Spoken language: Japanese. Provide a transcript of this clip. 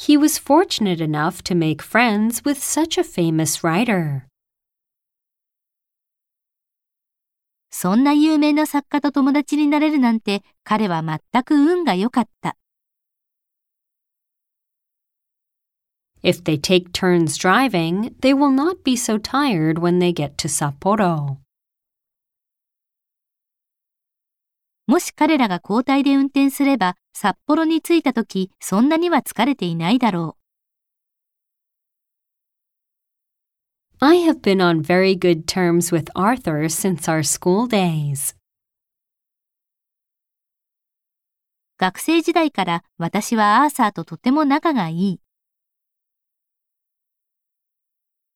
He was fortunate enough to make friends with such a famous writer. そんな有名な作家と友達になれるなんて、彼は全く運が良かった。 If they take turns driving, they will not be so tired when they get to Sapporo. もし彼らが交代で運転すれば、札幌に着いたとき、そんなには疲れていないだろう。I have been on very good terms with Arthur since our school days. 学生時代から私はアーサーととても仲がいい。